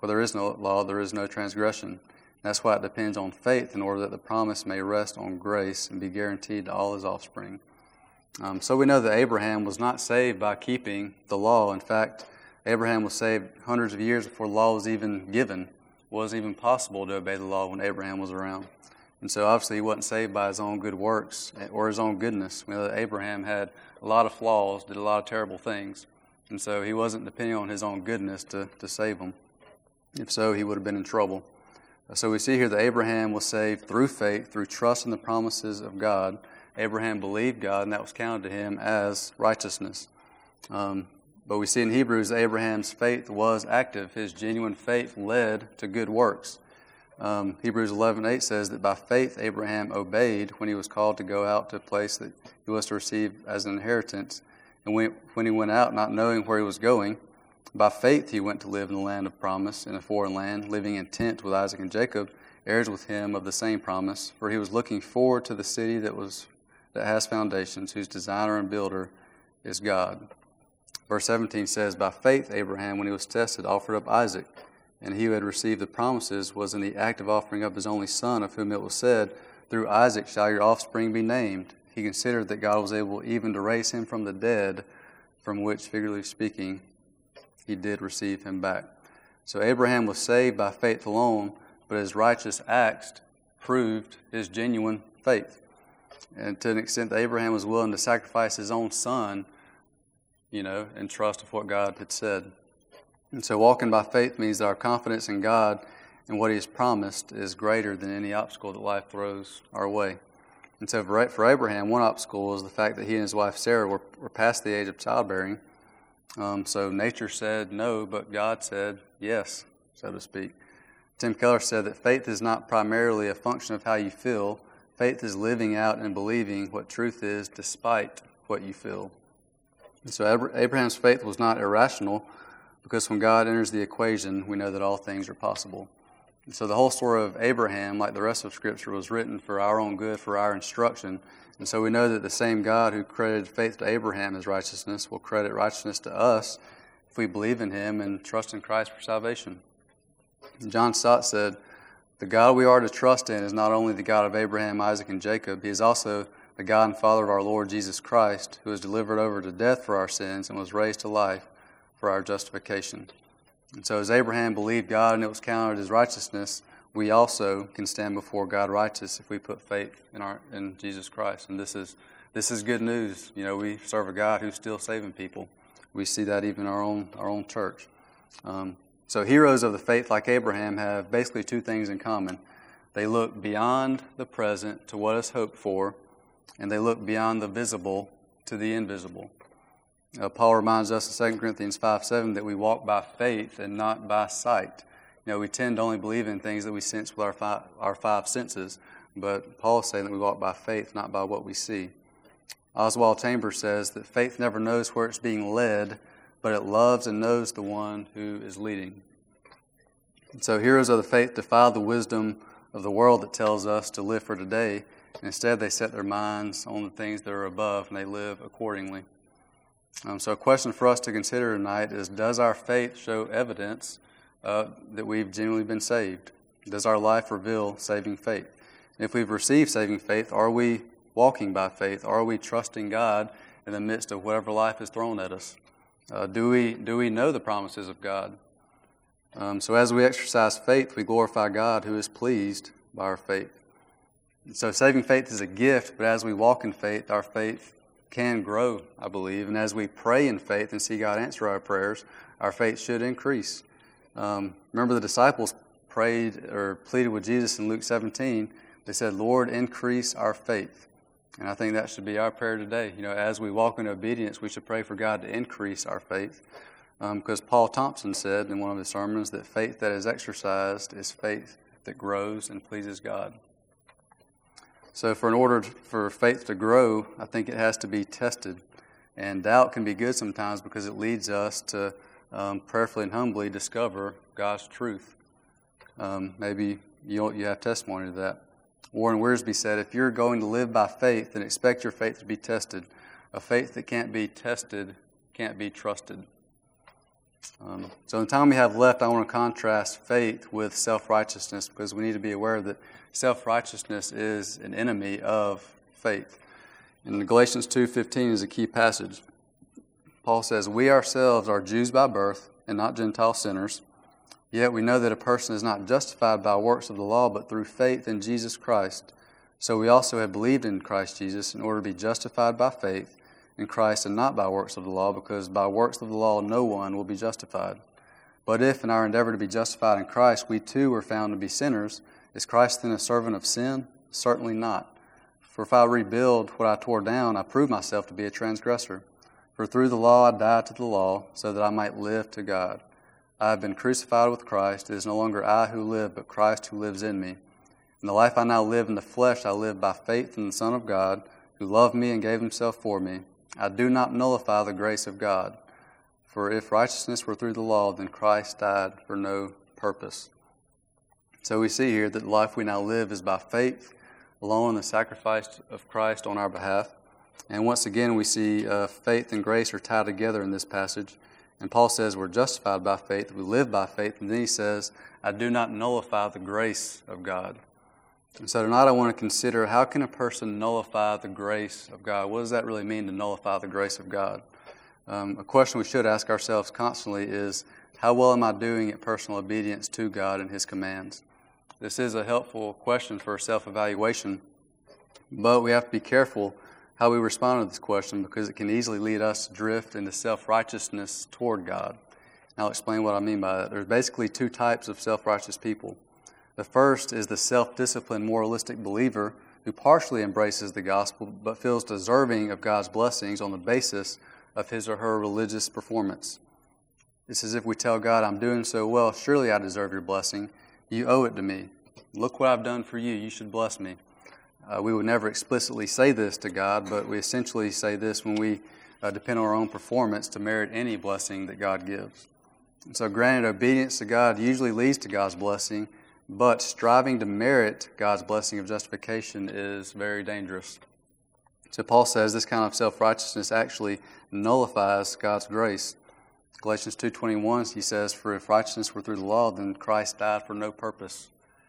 Where there is no law, there is no transgression. That's why it depends on faith in order that the promise may rest on grace and be guaranteed to all his offspring. So we know that Abraham was not saved by keeping the law. In fact, Abraham was saved hundreds of years before the law was even given. It wasn't even possible to obey the law when Abraham was around. And so obviously he wasn't saved by his own good works or his own goodness. We know that Abraham had a lot of flaws, did a lot of terrible things. And so he wasn't depending on his own goodness to save him. If so, he would have been in trouble. So we see here that Abraham was saved through faith, through trust in the promises of God. Abraham believed God, and that was counted to him as righteousness. But we see in Hebrews that Abraham's faith was active. His genuine faith led to good works. Hebrews 11:8 says that by faith Abraham obeyed when he was called to go out to a place that he was to receive as an inheritance. And when he went out, not knowing where he was going, by faith he went to live in the land of promise, in a foreign land, living in tent with Isaac and Jacob, heirs with him of the same promise. For he was looking forward to the city that has foundations, whose designer and builder is God. Verse 17 says, by faith Abraham, when he was tested, offered up Isaac, and he who had received the promises was in the act of offering up his only son, of whom it was said, through Isaac shall your offspring be named. He considered that God was able even to raise him from the dead, from which, figuratively speaking, he did receive him back. So Abraham was saved by faith alone, but his righteous acts proved his genuine faith. And to an extent that Abraham was willing to sacrifice his own son, in trust of what God had said. And so walking by faith means that our confidence in God and what he has promised is greater than any obstacle that life throws our way. And so for Abraham, one obstacle was the fact that he and his wife Sarah were past the age of childbearing. So nature said no, but God said yes, so to speak. Tim Keller said that faith is not primarily a function of how you feel. Faith is living out and believing what truth is despite what you feel. And so Abraham's faith was not irrational, because when God enters the equation, we know that all things are possible. And so the whole story of Abraham, like the rest of Scripture, was written for our own good, for our instruction. And so we know that the same God who credited faith to Abraham as righteousness will credit righteousness to us if we believe in him and trust in Christ for salvation. And John Stott said, the God we are to trust in is not only the God of Abraham, Isaac, and Jacob, he is also the God and Father of our Lord Jesus Christ, who was delivered over to death for our sins and was raised to life for our justification. And so as Abraham believed God and it was counted as righteousness, we also can stand before God righteous if we put faith in Jesus Christ. And this is good news. We serve a God who's still saving people. We see that even in our own church. So heroes of the faith like Abraham have basically two things in common. They look beyond the present to what is hoped for, and they look beyond the visible to the invisible. Paul reminds us in 2 Corinthians 5:7 that we walk by faith and not by sight. We tend to only believe in things that we sense with our five senses, but Paul is saying that we walk by faith, not by what we see. Oswald Chambers says that faith never knows where it's being led, but it loves and knows the one who is leading. And so heroes of the faith defy the wisdom of the world that tells us to live for today, and instead they set their minds on the things that are above, and they live accordingly. So a question for us to consider tonight is, does our faith show evidence that we've genuinely been saved? Does our life reveal saving faith? And if we've received saving faith, are we walking by faith? Are we trusting God in the midst of whatever life is thrown at us? Do we know the promises of God? So as we exercise faith, we glorify God who is pleased by our faith. So saving faith is a gift, but as we walk in faith, our faith can grow, I believe. And as we pray in faith and see God answer our prayers, our faith should increase. Remember the disciples prayed or pleaded with Jesus in Luke 17. They said, Lord, increase our faith. And I think that should be our prayer today. As we walk in obedience, we should pray for God to increase our faith. Because Paul Thompson said in one of his sermons that faith that is exercised is faith that grows and pleases God. So in order for faith to grow, I think it has to be tested. And doubt can be good sometimes because it leads us to prayerfully and humbly discover God's truth. Maybe you have testimony to that. Warren Wiersbe said, if you're going to live by faith, then expect your faith to be tested. A faith that can't be tested can't be trusted. So in the time we have left, I want to contrast faith with self-righteousness, because we need to be aware that self-righteousness is an enemy of faith. And Galatians 2:15 is a key passage. Paul says, "We ourselves are Jews by birth and not Gentile sinners, yet we know that a person is not justified by works of the law, but through faith in Jesus Christ. So we also have believed in Christ Jesus in order to be justified by faith in Christ and not by works of the law, because by works of the law no one will be justified. But if in our endeavor to be justified in Christ we too were found to be sinners, is Christ then a servant of sin? Certainly not. For if I rebuild what I tore down, I prove myself to be a transgressor. For through the law I died to the law, so that I might live to God. I have been crucified with Christ. It is no longer I who live, but Christ who lives in me. In the life I now live in the flesh, I live by faith in the Son of God, who loved me and gave himself for me. I do not nullify the grace of God. For if righteousness were through the law, then Christ died for no purpose." So we see here that the life we now live is by faith alone in the sacrifice of Christ on our behalf. And once again, we see faith and grace are tied together in this passage. And Paul says we're justified by faith, we live by faith, and then he says, "I do not nullify the grace of God." And so tonight I want to consider, how can a person nullify the grace of God? What does that really mean, to nullify the grace of God? A question we should ask ourselves constantly is, how well am I doing at personal obedience to God and his commands? This is a helpful question for self-evaluation, but we have to be careful how we respond to this question, because it can easily lead us to drift into self-righteousness toward God. And I'll explain what I mean by that. There's basically two types of self-righteous people. The first is the self-disciplined, moralistic believer who partially embraces the gospel but feels deserving of God's blessings on the basis of his or her religious performance. It's as if we tell God, "I'm doing so well, surely I deserve your blessing. You owe it to me. Look what I've done for you. You should bless me." We would never explicitly say this to God, but we essentially say this when we depend on our own performance to merit any blessing that God gives. And so granted, obedience to God usually leads to God's blessing, but striving to merit God's blessing of justification is very dangerous. So Paul says this kind of self-righteousness actually nullifies God's grace. Galatians 2:21, he says, "For if righteousness were through the law, then Christ died for no purpose."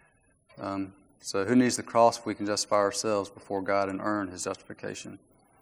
So who needs the cross if we can justify ourselves before God and earn his justification?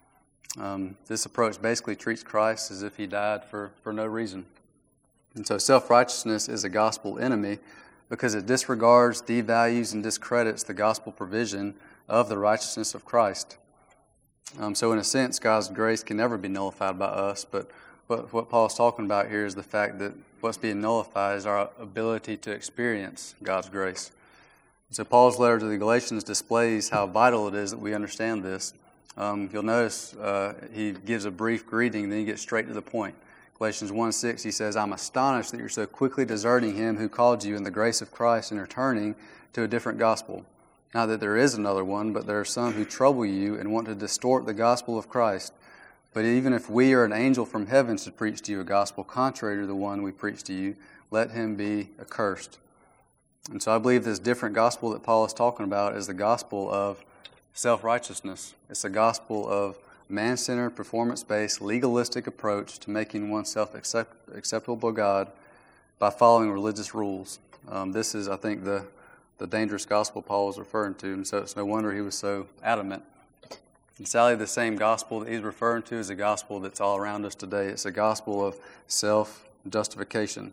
This approach basically treats Christ as if he died for no reason. And so self-righteousness is a gospel enemy because it disregards, devalues, and discredits the gospel provision of the righteousness of Christ. So in a sense, God's grace can never be nullified by us, but what Paul's talking about here is the fact that what's being nullified is our ability to experience God's grace. So Paul's letter to the Galatians displays how vital it is that we understand this. You'll notice he gives a brief greeting, then he gets straight to the point. Galatians 1:6, he says, "I'm astonished that you're so quickly deserting him who called you in the grace of Christ and returning to a different gospel. Not that there is another one, but there are some who trouble you and want to distort the gospel of Christ. But even if we or an angel from heaven should preach to you a gospel contrary to the one we preach to you, let him be accursed." And so I believe this different gospel that Paul is talking about is the gospel of self-righteousness. It's a gospel of man-centered, performance-based, legalistic approach to making oneself acceptable to God by following religious rules. This is, I think, the dangerous gospel Paul was referring to, and so it's no wonder he was so adamant. And sadly, the same gospel that he's referring to is a gospel that's all around us today. It's a gospel of self-justification.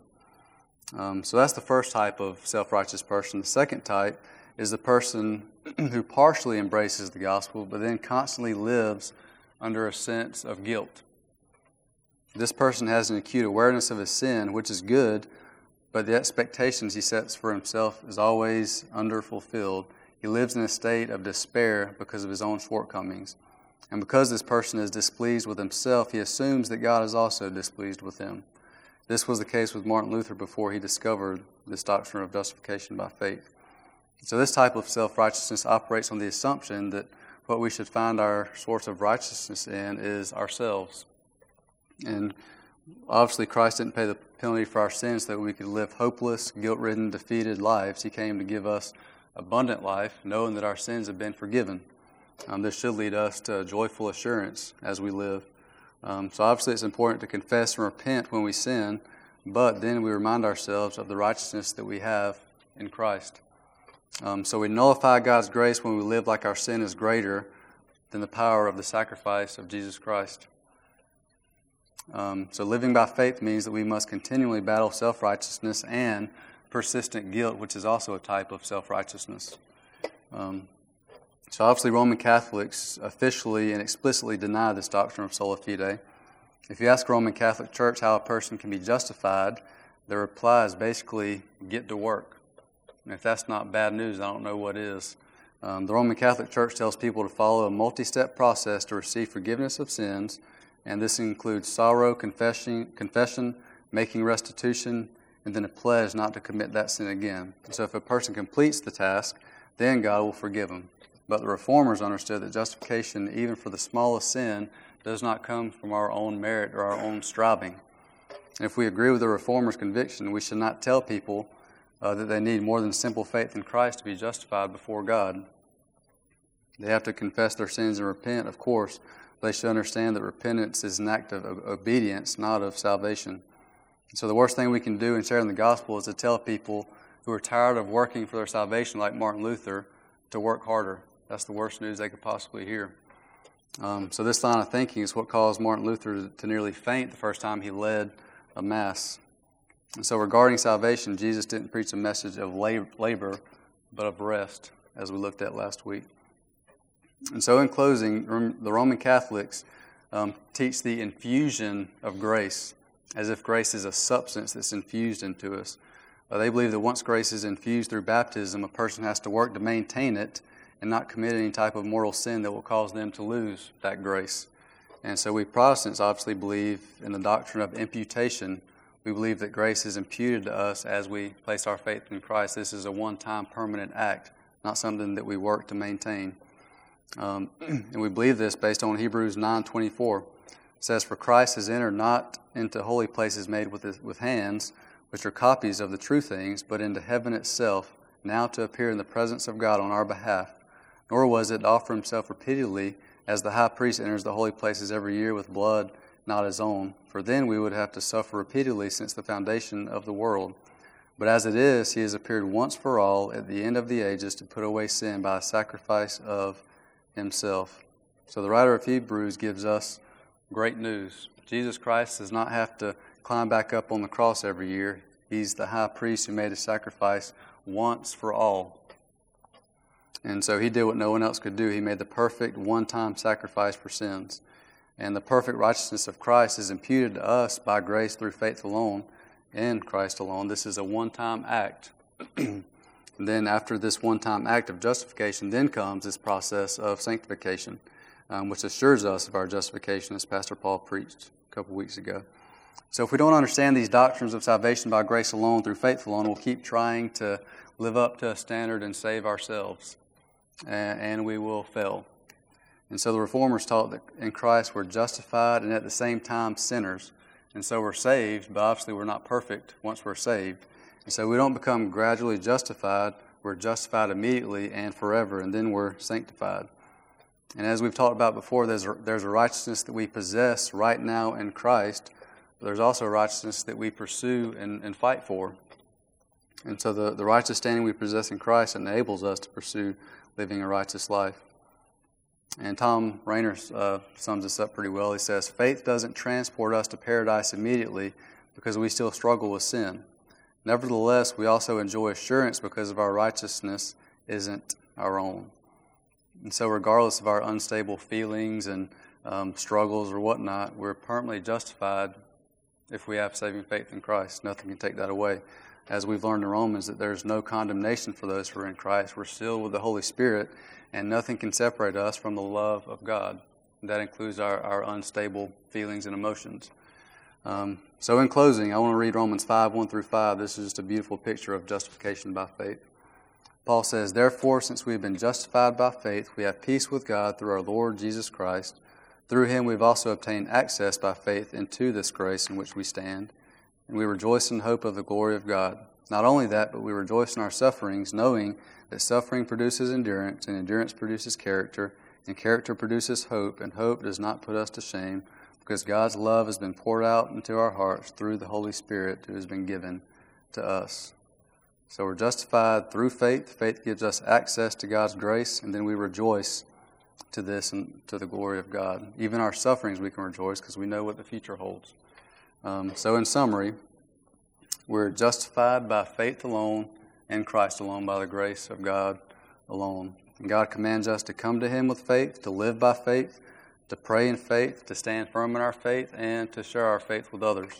So that's the first type of self-righteous person. The second type is the person who partially embraces the gospel, but then constantly lives under a sense of guilt. This person has an acute awareness of his sin, which is good, but the expectations he sets for himself is always underfulfilled. He lives in a state of despair because of his own shortcomings. And because this person is displeased with himself, he assumes that God is also displeased with him. This was the case with Martin Luther before he discovered this doctrine of justification by faith. So this type of self-righteousness operates on the assumption that what we should find our source of righteousness in is ourselves. And obviously Christ didn't pay the penalty for our sins so that we could live hopeless, guilt-ridden, defeated lives. He came to give us abundant life, knowing that our sins have been forgiven. This should lead us to a joyful assurance as we live. So obviously it's important to confess and repent when we sin, but then we remind ourselves of the righteousness that we have in Christ. So we nullify God's grace when we live like our sin is greater than the power of the sacrifice of Jesus Christ. So living by faith means that we must continually battle self-righteousness and persistent guilt, which is also a type of self-righteousness. So obviously Roman Catholics officially and explicitly deny this doctrine of sola fide. If you ask a Roman Catholic Church how a person can be justified, their reply is basically, get to work. And if that's not bad news, I don't know what is. The Roman Catholic Church tells people to follow a multi-step process to receive forgiveness of sins, and this includes sorrow, confession, making restitution, and then a pledge not to commit that sin again. So if a person completes the task, then God will forgive them. But the Reformers understood that justification, even for the smallest sin, does not come from our own merit or our own striving. And if we agree with the Reformers' conviction, we should not tell people that they need more than simple faith in Christ to be justified before God. They have to confess their sins and repent, of course. They should understand that repentance is an act of obedience, not of salvation. So the worst thing we can do in sharing the gospel is to tell people who are tired of working for their salvation, like Martin Luther, to work harder. That's the worst news they could possibly hear. So this line of thinking is what caused Martin Luther to nearly faint the first time he led a Mass. And so regarding salvation, Jesus didn't preach a message of labor, but of rest, as we looked at last week. And so in closing, the Roman Catholics teach the infusion of grace, as if grace is a substance that's infused into us. They believe that once grace is infused through baptism, a person has to work to maintain it and not commit any type of mortal sin that will cause them to lose that grace. And so we Protestants obviously believe in the doctrine of imputation. We believe that grace is imputed to us as we place our faith in Christ. This is a one-time permanent act, not something that we work to maintain. And we believe this based on Hebrews 9:24. It says, "For Christ has entered not into holy places made with hands, which are copies of the true things, but into heaven itself, now to appear in the presence of God on our behalf. Nor was it to offer himself repeatedly, as the high priest enters the holy places every year with blood not his own, for then we would have to suffer repeatedly since the foundation of the world. But as it is, he has appeared once for all at the end of the ages to put away sin by a sacrifice of himself." So the writer of Hebrews gives us great news. Jesus Christ does not have to climb back up on the cross every year. He's the high priest who made a sacrifice once for all. And so he did what no one else could do. He made the perfect one-time sacrifice for sins. And the perfect righteousness of Christ is imputed to us by grace through faith alone, in Christ alone. This is a one-time act. And then after this one-time act of justification, then comes this process of sanctification, which assures us of our justification, as Pastor Paul preached a couple weeks ago. So if we don't understand these doctrines of salvation by grace alone, through faith alone, we'll keep trying to live up to a standard and save ourselves, and we will fail. And so the Reformers taught that in Christ we're justified and at the same time sinners. And so we're saved, but obviously we're not perfect once we're saved. And so we don't become gradually justified. We're justified immediately and forever, and then we're sanctified. And as we've talked about before, there's a righteousness that we possess right now in Christ, but there's also a righteousness that we pursue and fight for. And so the righteous standing we possess in Christ enables us to pursue living a righteous life. And Tom Rainer sums this up pretty well. He says, "Faith doesn't transport us to paradise immediately because we still struggle with sin. Nevertheless, we also enjoy assurance because of our righteousness isn't our own." And so regardless of our unstable feelings and struggles or whatnot, we're permanently justified if we have saving faith in Christ. Nothing can take that away. As we've learned in Romans, that there's no condemnation for those who are in Christ. We're sealed with the Holy Spirit, and nothing can separate us from the love of God. And that includes our unstable feelings and emotions. So in closing, I want to read Romans 5:1-5. This is just a beautiful picture of justification by faith. Paul says, "Therefore, since we have been justified by faith, we have peace with God through our Lord Jesus Christ. Through him we've also obtained access by faith into this grace in which we stand. And we rejoice in hope of the glory of God. Not only that, but we rejoice in our sufferings, knowing that suffering produces endurance, and endurance produces character, and character produces hope, and hope does not put us to shame, because God's love has been poured out into our hearts through the Holy Spirit who has been given to us. So we're justified through faith. Faith gives us access to God's grace, and then we rejoice to this and to the glory of God. Even our sufferings we can rejoice because we know what the future holds. So in summary, we're justified by faith alone in Christ alone, by the grace of God alone. And God commands us to come to Him with faith, to live by faith, to pray in faith, to stand firm in our faith, and to share our faith with others.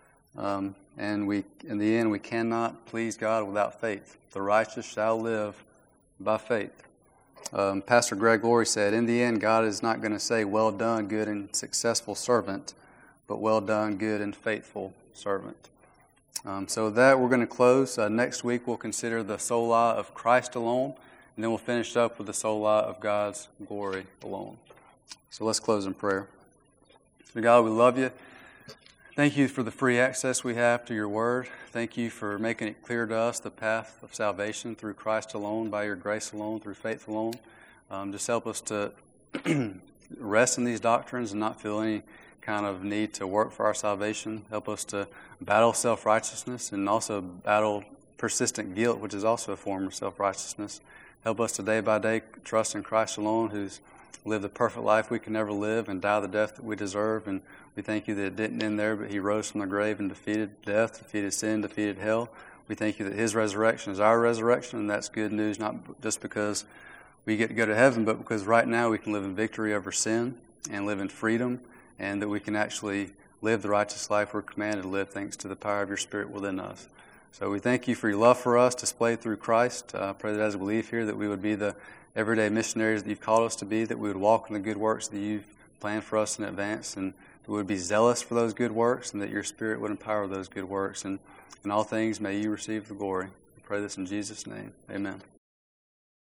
And in the end, we cannot please God without faith. The righteous shall live by faith. Pastor Greg Laurie said, in the end, God is not going to say, well done, good and successful servant, but well done, good and faithful servant. So with that, we're going to close. Next week, we'll consider the sola of Christ alone, and then we'll finish up with the sola of God's glory alone. So let's close in prayer. So God, we love you. Thank you for the free access we have to your word. Thank you for making it clear to us the path of salvation through Christ alone, by your grace alone, through faith alone. Just help us to rest in these doctrines and not feel any kind of need to work for our salvation. Help us to battle self-righteousness and also battle persistent guilt, which is also a form of self-righteousness. Help us to day by day trust in Christ alone, who's lived the perfect life we can never live and die the death that we deserve. And we thank you that it didn't end there, but he rose from the grave and defeated death, defeated sin, defeated hell. We thank you that his resurrection is our resurrection, and that's good news, not just because we get to go to heaven, but because right now we can live in victory over sin and live in freedom, and that we can actually live the righteous life we're commanded to live thanks to the power of your Spirit within us. So we thank you for your love for us displayed through Christ. I pray that as we leave here that we would be the everyday missionaries that you've called us to be, that we would walk in the good works that you've planned for us in advance, and that we would be zealous for those good works, and that your Spirit would empower those good works. And in all things, may you receive the glory. We pray this in Jesus' name. Amen.